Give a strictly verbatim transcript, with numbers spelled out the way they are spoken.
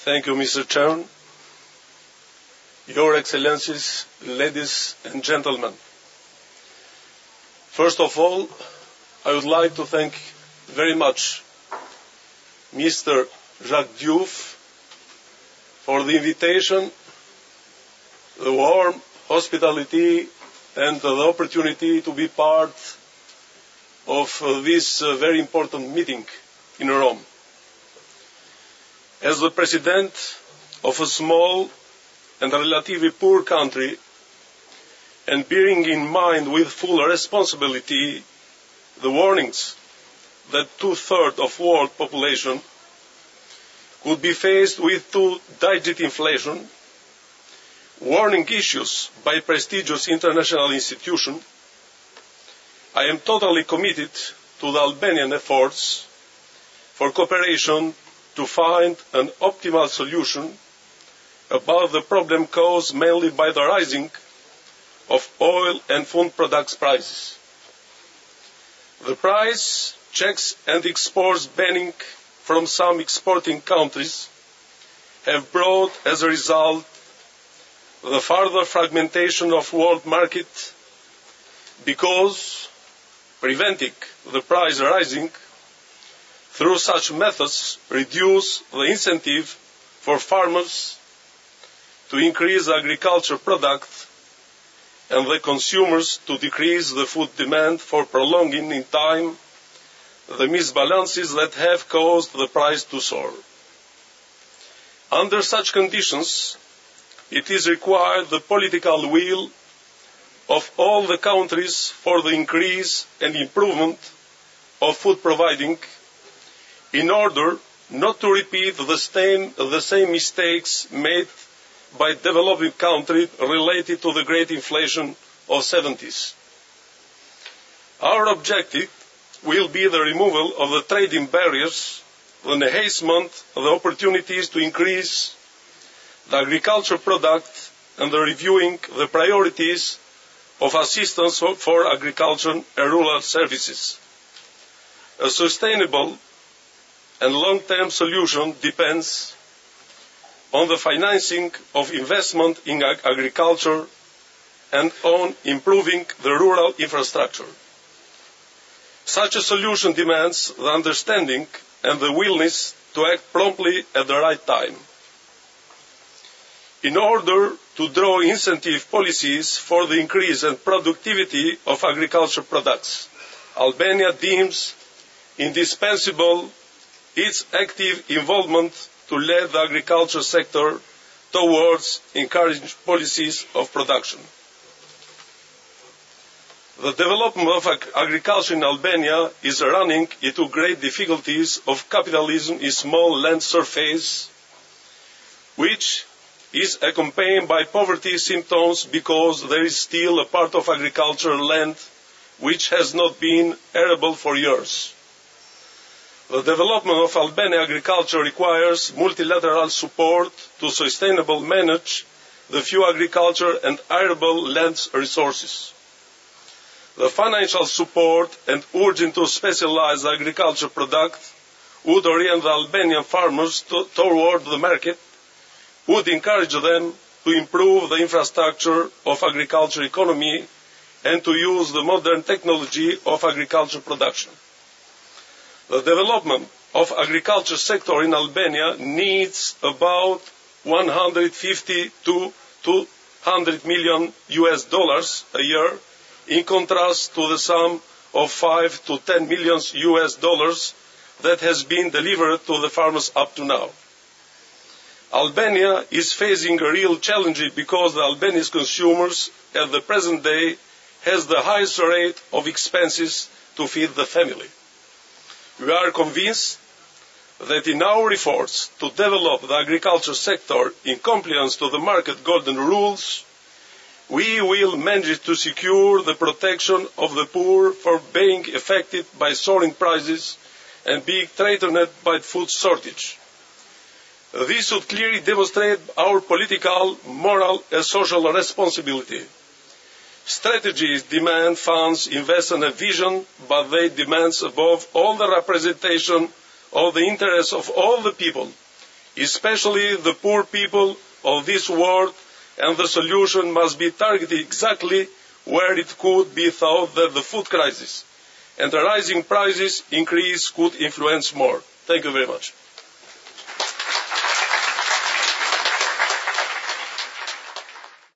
Thank you, Mister Chairman. Your Excellencies, ladies and gentlemen. First of all, I would like to thank very much Mister Jacques Diouf for the invitation, the warm hospitality, and the opportunity to be part of uh, this uh, very important meeting in Rome. As the President of a small and relatively poor country, and bearing in mind with full responsibility the warnings that two-thirds of world population could be faced with two-digit inflation, warning issues by prestigious international institutions, I am totally committed to the Albanian efforts for cooperation to find an optimal solution about the problem caused mainly by the rising of oil and food products prices. The price checks and exports banning from some exporting countries have brought as a result the further fragmentation of world market, because preventing the price rising through such methods reduce the incentive for farmers to increase agriculture product and the consumers to decrease the food demand, for prolonging in time the misbalances that have caused the price to soar. Under such conditions, it is required the political will of all the countries for the increase and improvement of food providing, in order not to repeat the same, the same mistakes made by developing countries related to the great inflation of the seventies. Our objective will be the removal of the trading barriers, the enhancement of the opportunities to increase the agricultural product, and the reviewing the priorities of assistance for agriculture and rural services. A sustainable and long-term solution depends on the financing of investment in ag- agriculture and on improving the rural infrastructure. Such a solution demands the understanding and the willingness to act promptly at the right time. In order to draw incentive policies for the increase and productivity of agricultural products, Albania deems indispensable its active involvement to lead the agriculture sector towards encouraging policies of production. The development of ag- agriculture in Albania is running into great difficulties of capitalism in small land surface, which is accompanied by poverty symptoms because there is still a part of agricultural land which has not been arable for years. The development of Albanian agriculture requires multilateral support to sustainably manage the few agriculture and arable land resources. The financial support and urging to specialize agriculture product would orient the Albanian farmers to, toward the market, would encourage them to improve the infrastructure of agriculture economy and to use the modern technology of agriculture production. The development of agriculture sector in Albania needs about one hundred fifty to two hundred million U S dollars a year, in contrast to the sum of five to ten million U S dollars that has been delivered to the farmers up to now. Albania is facing a real challenge because the Albanese consumers at the present day has the highest rate of expenses to feed the family. We are convinced that in our efforts to develop the agriculture sector in compliance to the market golden rules, we will manage to secure the protection of the poor from being affected by soaring prices and being threatened by food shortage. This would clearly demonstrate our political, moral and social responsibility. Strategies demand funds, invest in a vision, but they demand above all the representation of the interests of all the people especially the poor people of this world, and the solution must be targeted exactly where it could be thought that the food crisis and the rising prices increase could influence more. Thank you very much.